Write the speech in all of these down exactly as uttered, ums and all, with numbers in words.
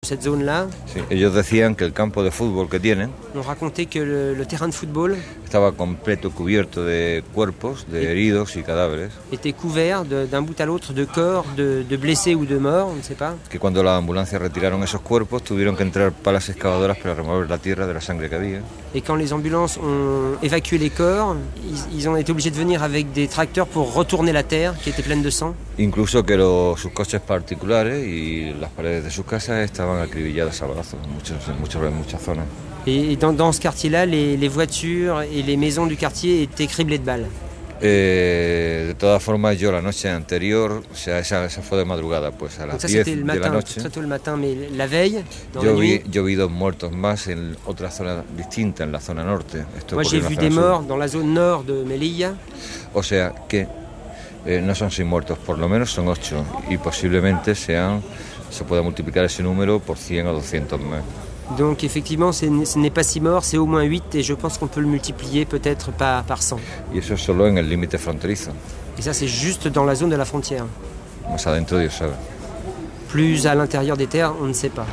cette zone-là. Sí, ellos decían que el campo de fútbol que tienen On racontait que le, le terrain de football estaba completo cubierto de cuerpos, de heridos y cadáveres. était couvert de, d'un bout à l'autre de corps, de, de blessés ou de morts, on ne sait pas. Que cuando las ambulancias retiraron esos cuerpos tuvieron que entrar palas excavadoras para remover la tierra de la sangre que había. Et quand les ambulances ont évacué les corps, ils, ils ont été obligés de venir avec des tracteurs pour retourner la terre qui était pleine de sang. Incluso que los, sus coches particulares y las paredes de sus casas estaban acribilladas a balazos en, muchos, en, muchos, en muchas zonas. Et dans, dans ce quartier-là, les, les voitures et les maisons du quartier étaient criblées de balles. Eh, de todas formas, yo la noche anterior, o sea, esa, esa fue de madrugada, pues a las diez de la noche. Très tôt le matin, mais la veille, dans yo la vi, nuit, yo vi dos muertos más en otra zona distinta, en la zona norte. Esto moi j'ai vu des morts dans la zone nord de Melilla. O sea que eh, no son seis muertos, por lo menos son ocho, y posiblemente sean, se pueda multiplicar ese número por cien o doscientos más. Donc effectivement, c'est, ce n'est pas six morts, c'est au moins huit, et je pense qu'on peut le multiplier peut-être par, par cent. Y eso es solo en el límite fronterizo. Et ça, c'est juste dans la zone de la frontière. Más adentro, Dios sabe. Plus à l'intérieur des terres, on ne sait pas.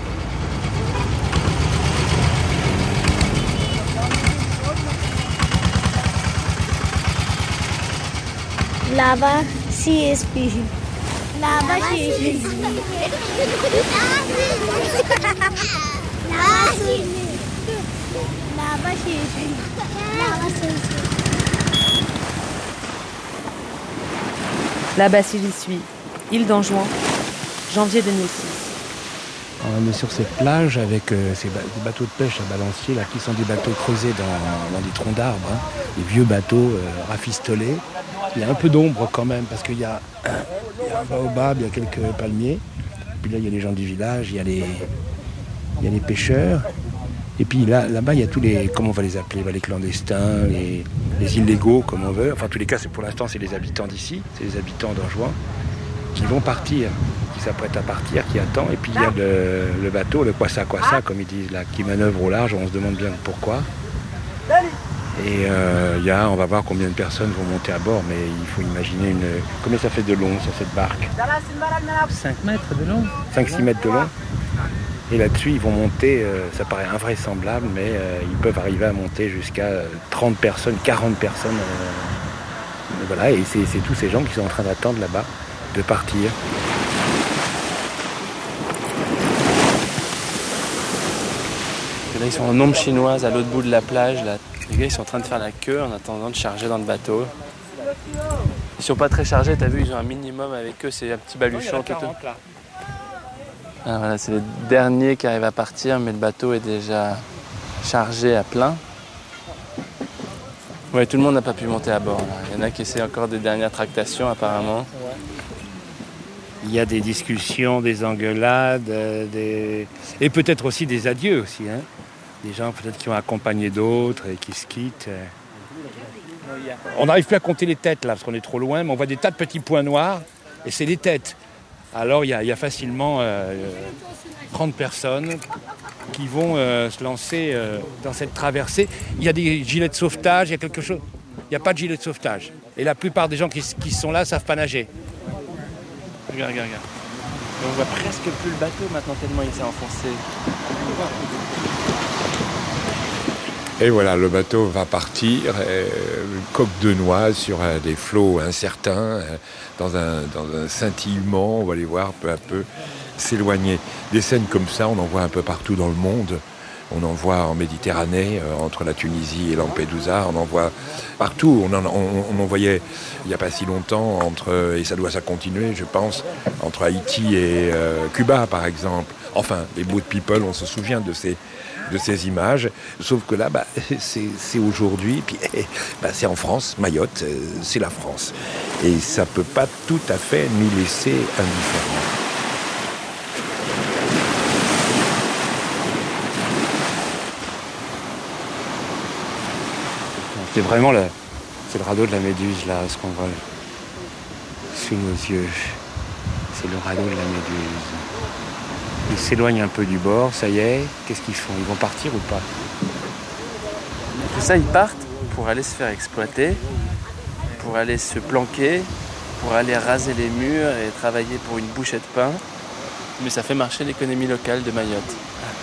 Lava C S P. Lava C S P. La Bacillie suit, île d'Anjouan, janvier deux mille six. On est sur cette plage avec euh, ces ba- des bateaux de pêche à balancier là, qui sont des bateaux creusés dans, dans des troncs d'arbres, hein, des vieux bateaux euh, rafistolés. Il y a un peu d'ombre quand même parce qu'il y a, il y a un baobab, il y a quelques palmiers. Puis là, il y a les gens du village, il y a les, il y a les pêcheurs. Et puis là, là-bas, il y a tous les, comment on va les appeler, les clandestins, les, les illégaux, comme on veut. Enfin, en tous les cas, c'est, pour l'instant, c'est les habitants d'ici, c'est les habitants d'Anjouan qui vont partir, qui s'apprêtent à partir, qui attendent. Et puis il y a le, le bateau, le kwassa-kwassa, comme ils disent là, qui manœuvre au large. On se demande bien pourquoi. Et euh, il y a, on va voir combien de personnes vont monter à bord, mais il faut imaginer une... Combien ça fait de long sur cette barque ? cinq mètres de long. cinq six mètres de long. Et là-dessus, ils vont monter, euh, ça paraît invraisemblable, mais euh, ils peuvent arriver à monter jusqu'à trente personnes, quarante personnes. Euh, voilà, et c'est, c'est tous ces gens qui sont en train d'attendre là-bas de partir. Et là, ils sont en ombre chinoise à l'autre bout de la plage. Là. Les gars, ils sont en train de faire la queue en attendant de charger dans le bateau. Ils sont pas très chargés, t'as vu, ils ont un minimum avec eux, c'est un petit baluchon qui est tout. Ah, voilà, c'est les derniers qui arrivent à partir, mais le bateau est déjà chargé à plein. Ouais, tout le monde n'a pas pu monter à bord. Là. Il y en a qui essaient encore des dernières tractations, apparemment. Il y a des discussions, des engueulades, euh, des... et peut-être aussi des adieux aussi. Hein. Des gens peut-être qui ont accompagné d'autres et qui se quittent. On n'arrive plus à compter les têtes là, parce qu'on est trop loin, mais on voit des tas de petits points noirs, et c'est les têtes. Alors il y, y a facilement euh, trente personnes qui vont euh, se lancer euh, dans cette traversée. Il y a des gilets de sauvetage, il y a quelque chose. Il n'y a pas de gilet de sauvetage. Et la plupart des gens qui, qui sont là ne savent pas nager. Regarde, regarde, regarde. Et on voit presque plus le bateau maintenant tellement il s'est enfoncé. Et voilà, le bateau va partir, euh, coque de noix sur euh, des flots incertains, euh, dans, un, dans un scintillement, on va les voir peu à peu s'éloigner. Des scènes comme ça, on en voit un peu partout dans le monde. On en voit en Méditerranée, euh, entre la Tunisie et Lampedusa, on en voit partout. On en, on, on en voyait il n'y a pas si longtemps, entre, et ça doit ça continuer, je pense, entre Haïti et euh, Cuba, par exemple. Enfin, les Boat People, on se souvient de ces, de ces images. Sauf que là, bah, c'est, c'est aujourd'hui, puis bah, c'est en France, Mayotte, c'est la France. Et ça ne peut pas tout à fait nous laisser indifférents. C'est vraiment le, c'est le radeau de la Méduse, là, ce qu'on voit sous nos yeux. C'est le radeau de la Méduse. Ils s'éloignent un peu du bord, ça y est. Qu'est-ce qu'ils font ? Ils vont partir ou pas ? Tout ça, ils partent pour aller se faire exploiter, pour aller se planquer, pour aller raser les murs et travailler pour une bouchée de pain. Mais ça fait marcher l'économie locale de Mayotte.